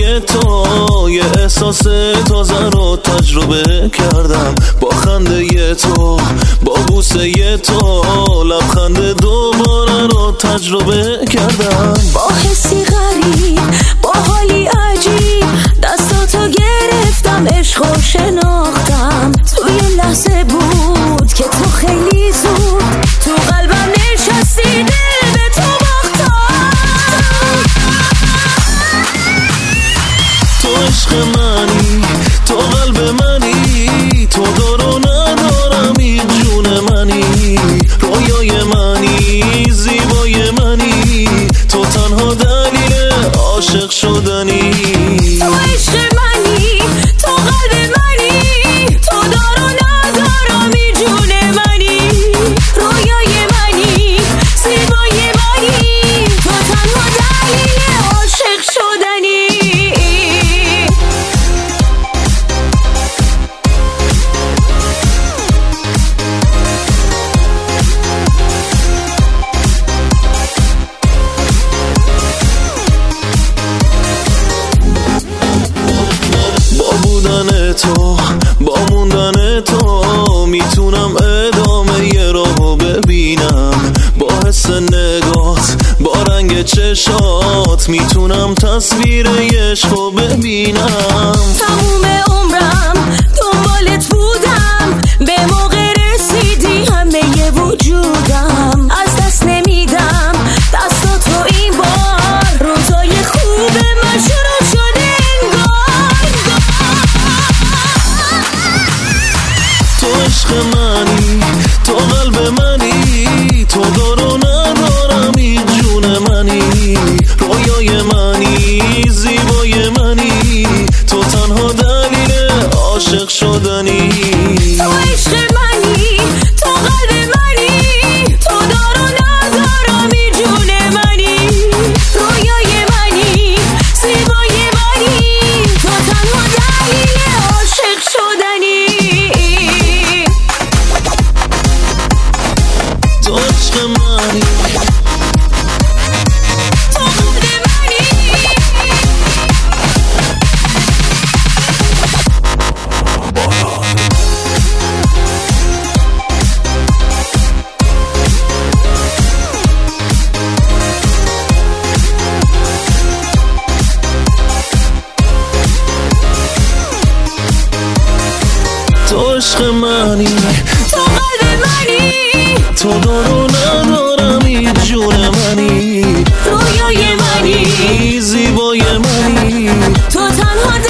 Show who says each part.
Speaker 1: صدای تو یه احساس تازه رو تجربه کردم، با خنده تو، با بوسه تو، لبخند دوباره رو تجربه کردم.
Speaker 2: با حسی غریب، با حالی عجیب، دستاتو گرفتم، عشقو شناختم. توی لحظه بود که تو خیلی زود تو قلبم نشستی، دل به تو باختم.
Speaker 1: تو عشق منی، تو قلب منی، تو دار و ندارمی، جون منی، رویای منی، زیبای منی، تو تنها دلیل عاشق شدنی.
Speaker 2: تو عشق منی، تو قلب منی، تو دار و ندارمی، جون منی، رویای منی، زیبای منی، تو تنها دلیل عاشق شدنی.
Speaker 1: تو با موندن تو میتونم ادامه راهو ببینم، با حس نگات، با رنگ چشات میتونم تصویر عشقو ببینم.
Speaker 2: تموم عمرم دنبالت بودم، به موقع رسیدی همه وجودم، از دست نمیدم دستاتو این بار، روزای خوب من شروع شده انگار.
Speaker 1: تو عشق منی، تو قلب منی، تو دار و ندارمی، جون منی، رویای منی، زیبای منی، تو تنها دلیل عاشق شدنی.
Speaker 2: تو عشق منی، تو قلب منی، تو دار و ندارمی، جون منی، رویای منی، زیبای منی، تو تنها دلیل عاشق شدنی.
Speaker 1: تو عشق منی،
Speaker 2: تو قلب منی.
Speaker 1: تو عشق منی،
Speaker 2: تو قلب منی،
Speaker 1: تو دار و ندارمی، جون منی،
Speaker 2: رویای منی،
Speaker 1: زیبای منی،
Speaker 2: تو تنها